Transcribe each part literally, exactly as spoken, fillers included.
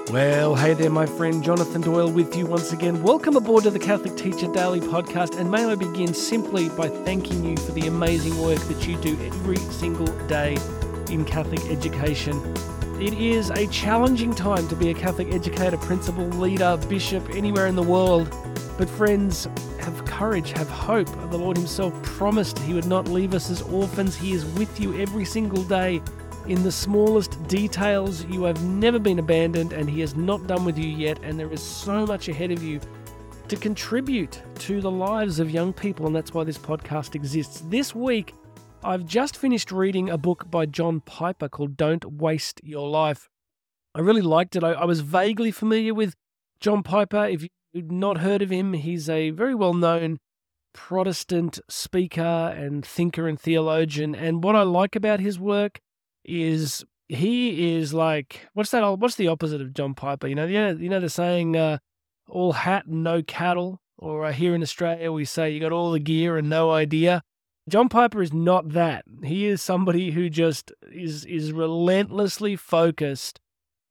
Well, hey there, my friend Jonathan Doyle with you once again. Welcome aboard to the Catholic Teacher Daily Podcast, and may I begin simply by thanking you for the amazing work that you do every single day in Catholic education. It is a challenging time to be a Catholic educator, principal, leader, bishop, anywhere in the world. But friends, have courage, have hope. The Lord himself promised he would not leave us as orphans. He is with you every single day. In the smallest details, you have never been abandoned, and he is not done with you yet, and there is so much ahead of you to contribute to the lives of young people, and that's why this podcast exists. This week, I've just finished reading a book by John Piper called Don't Waste Your Life. I really liked it. I, I was vaguely familiar with John Piper. If you've not heard of him, he's a very well-known Protestant speaker and thinker and theologian, and what I like about his work is he is like, what's that? What's the opposite of John Piper? You know, you know, you know the saying, uh, all hat and no cattle, or uh, here in Australia we say you got all the gear and no idea. John Piper is not that. He is somebody who just is is relentlessly focused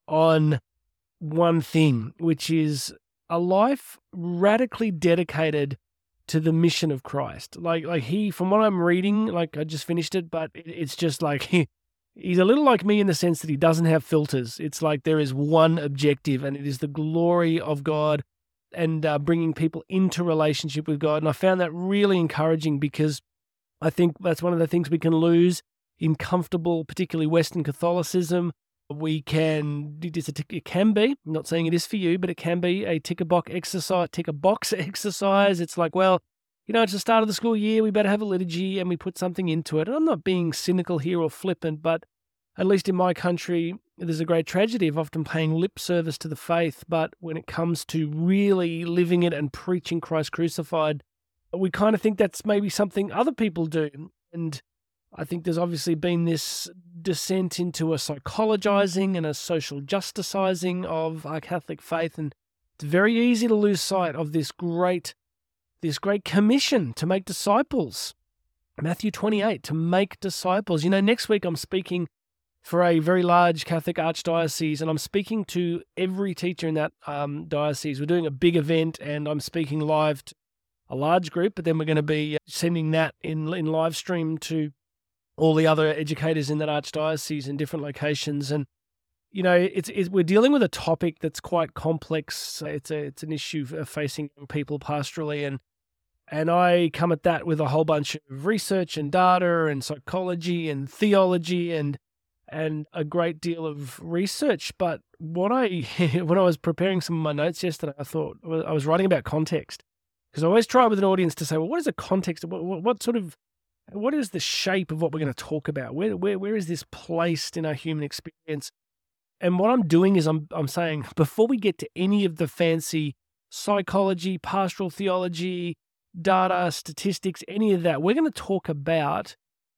on one thing, which is a life radically dedicated to the mission of Christ. Like, like he, from what I'm reading, like I just finished it, but it, it's just like he. He's a little like me in the sense that he doesn't have filters. It's like there is one objective, and it is the glory of God and uh, bringing people into relationship with God. And I found that really encouraging, because I think that's one of the things we can lose in comfortable, particularly Western Catholicism. We can, it can be, I'm not saying it is for you, but it can be a tick a box exercise, tick a box exercise. It's like, well, you know, it's the start of the school year, we better have a liturgy, and we put something into it. And I'm not being cynical here or flippant, but at least in my country, there's a great tragedy of often paying lip service to the faith, but when it comes to really living it and preaching Christ crucified, we kind of think that's maybe something other people do. And I think there's obviously been this descent into a psychologizing and a social justicizing of our Catholic faith, and it's very easy to lose sight of this great this great commission to make disciples. Matthew twenty-eight, to make disciples. You know, next week I'm speaking for a very large Catholic archdiocese, and I'm speaking to every teacher in that um, diocese. We're doing a big event, and I'm speaking live to a large group, but then we're going to be sending that in, in live stream to all the other educators in that archdiocese in different locations. And you know, it's, it's we're dealing with a topic that's quite complex. It's a it's an issue facing young people pastorally, and and I come at that with a whole bunch of research and data and psychology and theology and and a great deal of research. But what I when I was preparing some of my notes yesterday, I thought I was writing about context, because I always try with an audience to say, well, what is the context? What, what, what sort of what is the shape of what we're going to talk about? Where where where is this placed in our human experience? And what I'm doing is I'm I'm saying, before we get to any of the fancy psychology, pastoral theology, data, statistics, any of that, we're going to talk about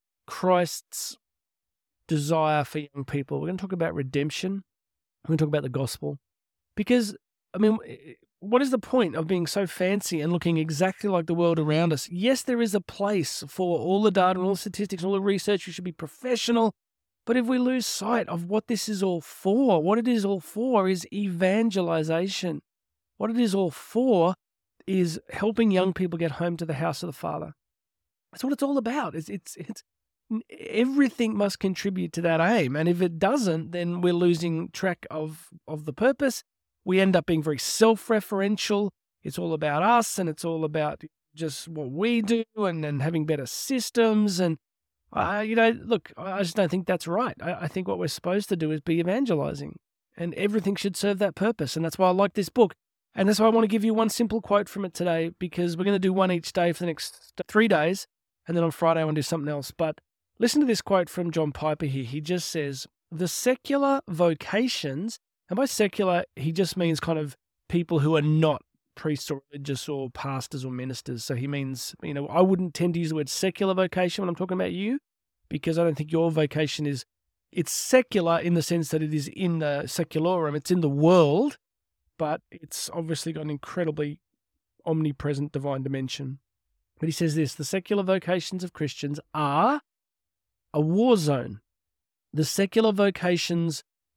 Christ's desire for young people. We're going to talk about redemption. We're going to talk about the gospel. Because, I mean, what is the point of being so fancy and looking exactly like the world around us? Yes, there is a place for all the data and all the statistics, all the research. We should be professional. But if we lose sight of what this is all for, what it is all for is evangelization. What it is all for is helping young people get home to the house of the Father. That's what it's all about. It's, it's, it's, everything must contribute to that aim. And if it doesn't, then we're losing track of, of the purpose. We end up being very self-referential. It's all about us, and it's all about just what we do, and, and having better systems. And Uh, you know, look, I just don't think that's right. I, I think what we're supposed to do is be evangelizing, and everything should serve that purpose. And that's why I like this book. And that's why I want to give you one simple quote from it today, because we're going to do one each day for the next three days. And then on Friday, I want to do something else. But listen to this quote from John Piper here. He just says, the secular vocations, and by secular, he just means kind of people who are not priests or religious or pastors or ministers. So he means, you know, I wouldn't tend to use the word secular vocation when I'm talking about you, because I don't think your vocation is, it's secular in the sense that it is in the secularum, it's in the world, but it's obviously got an incredibly omnipresent divine dimension. But he says this, the secular vocations of Christians are a war zone. The secular vocations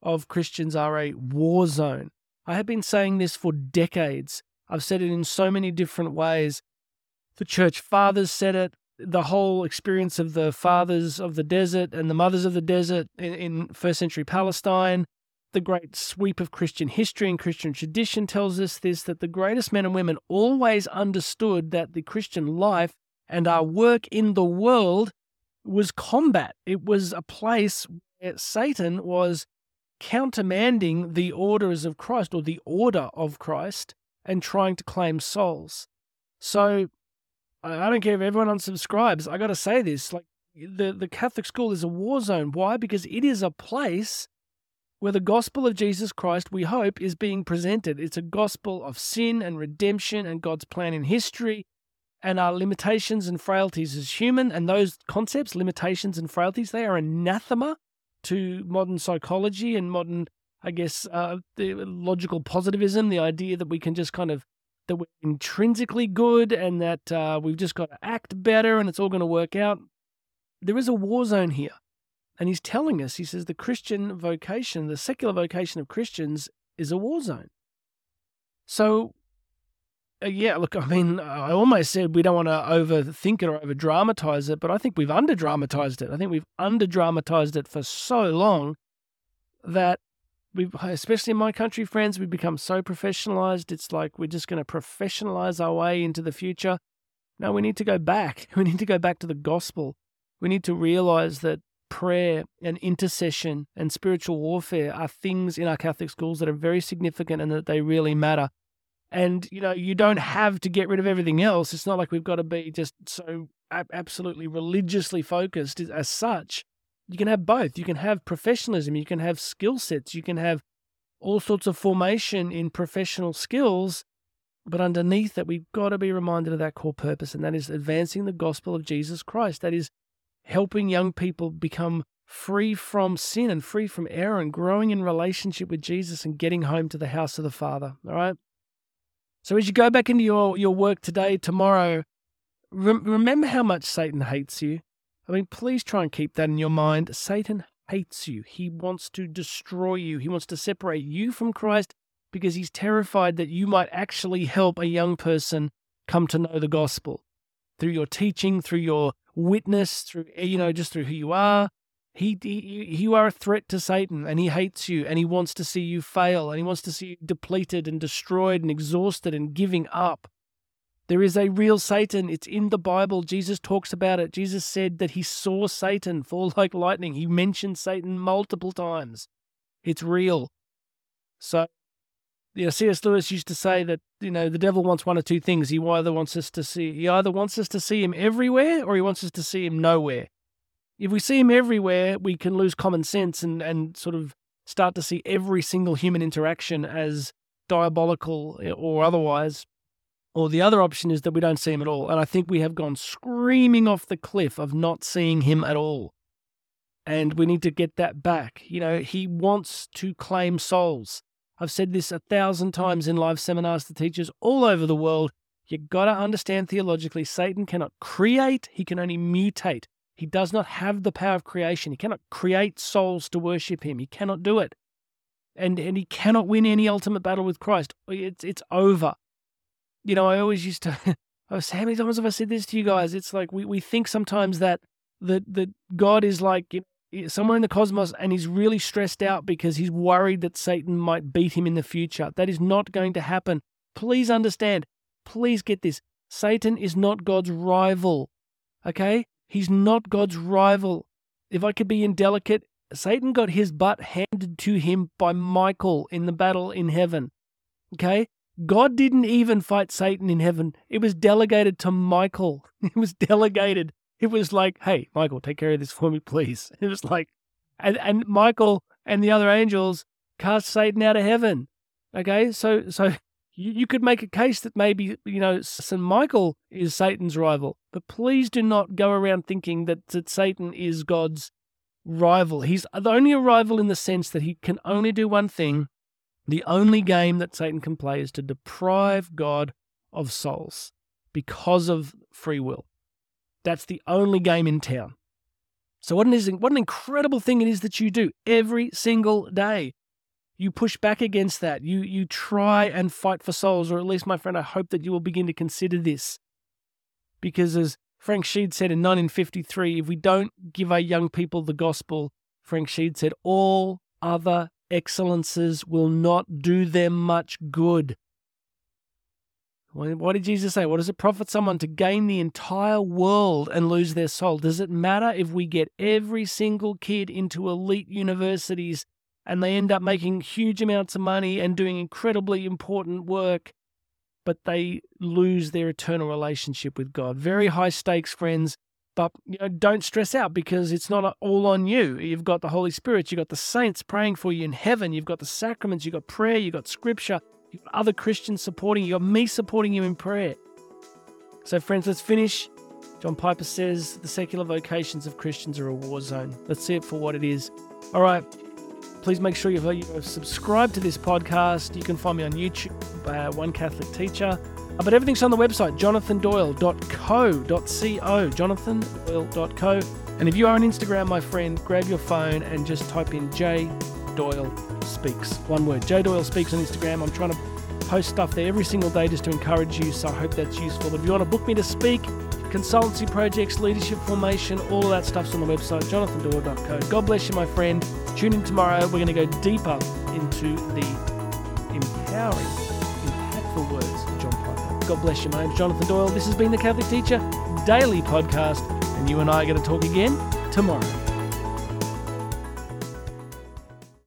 of Christians are a war zone. I have been saying this for decades. I've said it in so many different ways. The church fathers said it. The whole experience of the fathers of the desert and the mothers of the desert in, in first century Palestine, the great sweep of Christian history and Christian tradition tells us this, that the greatest men and women always understood that the Christian life and our work in the world was combat. It was a place where Satan was countermanding the orders of Christ or the order of Christ and trying to claim souls. So I don't care if everyone unsubscribes. I got to say this, like the, the Catholic school is a war zone. Why? Because it is a place where the gospel of Jesus Christ, we hope, is being presented. It's a gospel of sin and redemption and God's plan in history and our limitations and frailties as human. And those concepts, limitations and frailties, they are anathema to modern psychology and modern, I guess, uh, the logical positivism, the idea that we can just kind of, that we're intrinsically good and that uh, we've just got to act better and it's all going to work out. There is a war zone here. And he's telling us, he says, the Christian vocation, the secular vocation of Christians is a war zone. So, uh, yeah, look, I mean, I almost said we don't want to overthink it or over-dramatize it, but I think we've under-dramatized it. I think we've under-dramatized it for so long that we've, especially in my country, friends, we've become so professionalized. It's like we're just going to professionalize our way into the future. No, we need to go back. We need to go back to the gospel. We need to realize that prayer and intercession and spiritual warfare are things in our Catholic schools that are very significant and that they really matter. And, you know, you don't have to get rid of everything else. It's not like we've got to be just so absolutely religiously focused as such. You can have both. You can have professionalism. You can have skill sets. You can have all sorts of formation in professional skills. But underneath that, we've got to be reminded of that core purpose, and that is advancing the gospel of Jesus Christ. That is helping young people become free from sin and free from error and growing in relationship with Jesus and getting home to the house of the Father. All right? So as you go back into your, your work today, tomorrow, rem- remember how much Satan hates you. I mean, please try and keep that in your mind. Satan hates you. He wants to destroy you. He wants to separate you from Christ because he's terrified that you might actually help a young person come to know the gospel through your teaching, through your witness, through, you know, just through who you are. He, he, you are a threat to Satan, and he hates you, and he wants to see you fail, and he wants to see you depleted and destroyed and exhausted and giving up. There is a real Satan. It's in the Bible. Jesus talks about it. Jesus said that he saw Satan fall like lightning. He mentioned Satan multiple times. It's real. So, you know, C S Lewis used to say that, you know, the devil wants one of two things. He either wants us to see, he either wants us to see him everywhere, or he wants us to see him nowhere. If we see him everywhere, we can lose common sense and, and sort of start to see every single human interaction as diabolical or otherwise. Or the other option is that we don't see him at all. And I think we have gone screaming off the cliff of not seeing him at all. And we need to get that back. You know, he wants to claim souls. I've said this a thousand times in live seminars to teachers all over the world. You've got to understand theologically, Satan cannot create, he can only mutate. He does not have the power of creation. He cannot create souls to worship him. He cannot do it. And and he cannot win any ultimate battle with Christ. It's it's over. You know, I always used to, I was, how many times have I said this to you guys? It's like we, we think sometimes that, that, that God is like, you know, somewhere in the cosmos and he's really stressed out because he's worried that Satan might beat him in the future. That is not going to happen. Please understand. Please get this. Satan is not God's rival. Okay? He's not God's rival. If I could be indelicate, Satan got his butt handed to him by Michael in the battle in heaven. Okay? God didn't even fight Satan in heaven. It was delegated to Michael. It was delegated. It was like, hey, Michael, take care of this for me, please. It was like, and, and Michael and the other angels cast Satan out of heaven. Okay? So, so you, you could make a case that maybe, you know, Saint Michael is Satan's rival, but please do not go around thinking that, that Satan is God's rival. He's only a rival in the sense that he can only do one thing. The only game that Satan can play is to deprive God of souls because of free will. That's the only game in town. So what an, what an incredible thing it is that you do every single day. You push back against that. You, you try and fight for souls, or at least, my friend, I hope that you will begin to consider this. Because as Frank Sheed said in nineteen fifty-three, if we don't give our young people the gospel, Frank Sheed said, all other excellences will not do them much good. What did Jesus say? What does it profit someone to gain the entire world and lose their soul? Does it matter if we get every single kid into elite universities and they end up making huge amounts of money and doing incredibly important work, but they lose their eternal relationship with God? Very high stakes, friends, but you know, don't stress out, because it's not all on you. You've got the Holy Spirit, you've got the saints praying for you in heaven, you've got the sacraments, you've got prayer, you've got scripture, you've got other Christians supporting you, you've got me supporting you in prayer. So friends, let's finish. John Piper says the secular vocations of Christians are a war zone. Let's see it for what it is. All right. Please make sure you've, you've subscribed to this podcast. You can find me on YouTube, uh, One Catholic Teacher. Uh, but everything's on the website, jonathan doyle dot co dot co, jonathan doyle dot co. And if you are on Instagram, my friend, grab your phone and just type in J Doyle Speaks. One word, J Doyle Speaks on Instagram. I'm trying to post stuff there every single day just to encourage you, so I hope that's useful. If you want to book me to speak, consultancy projects, leadership formation, all of that stuff's on the website, jonathan doyle dot co. God bless you, my friend. Tune in tomorrow. We're going to go deeper into the empowering, impactful words of John Piper. God bless you. My name's Jonathan Doyle. This has been the Catholic Teacher Daily Podcast, and you and I are going to talk again tomorrow.